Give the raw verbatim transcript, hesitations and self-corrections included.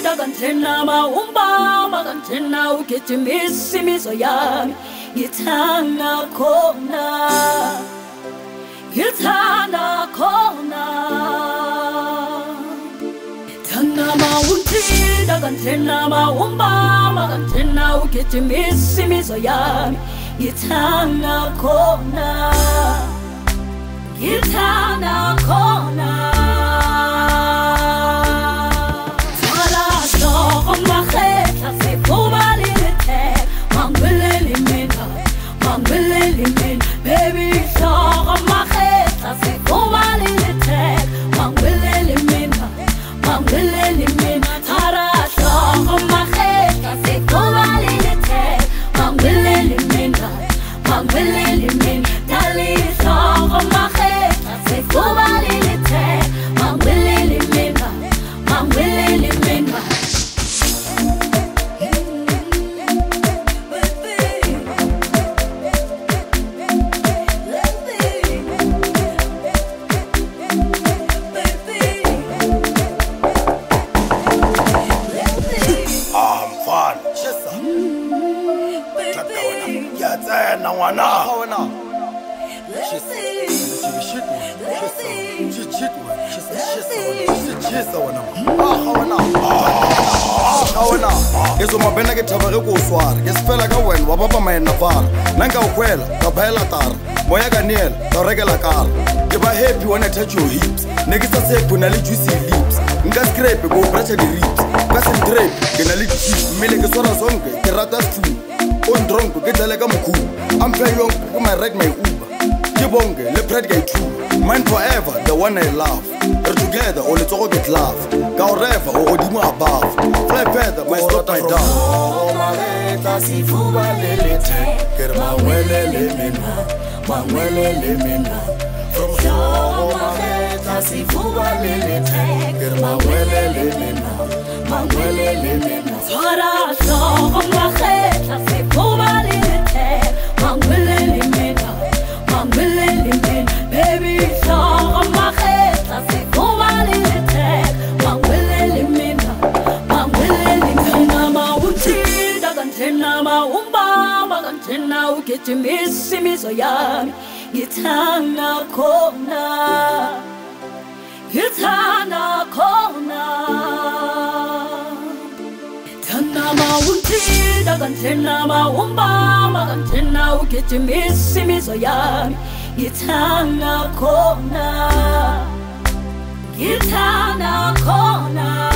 ungithanda kanjena mawumbamba kanjena ugijimisa imizwa yami ngithanda khona ngithanda khona thanda mawuthanda kanjena mawumbamba kanjena ugijimisa imizwa yami ngithanda khona ngithanda khona Baby, so on my head, I say, oh, my little tag, one will eliminate, one will eliminate, Tara, so on my head, I say, oh, my little tag, one will eliminate, one will eliminate, Tali, so on my head, I say, oh, my little tag, one will eliminate, one will eliminate. Na wana wana she said she shit one she shit one she said she said wana ah wana ah wana eso mabena ke thabare go swara ke sefela ka wena wa papa maena fara nanga o kwela ka phela tara moya ka niel ka rekela kala ke ba happy when I touch your hips ne ke sa se phuna le juicy lips nka scrape go brush the ribs ka se drape ke na le cheese mmele ke swara sonke ke rata fu on drunk ke dale ka mokhu I'm paying for my ride my Uber Kibonge le pride guy true mine forever the one I love we're together all it's all get love ka forever o godimo above fly feather my stop my down oh my head si fuba lelete ke ma wele le mina ma wele le mina from oh my head si fuba lelete ke ma wele le mina ma wele le mina Tara so on my head si fuba lelete ma wele le mina ma wele le mina baby so on my head si fuba lelete ma wele le mina ma wele le mina ma uthanda kanjena ma umbamba kanjena ugijimisa imizwa yami ngithanda khona ngithanda khona thanda mawuthanda kanjena mawumbamba kanjena ugijimisa imizwa yami ngithanda khona ngithanda khona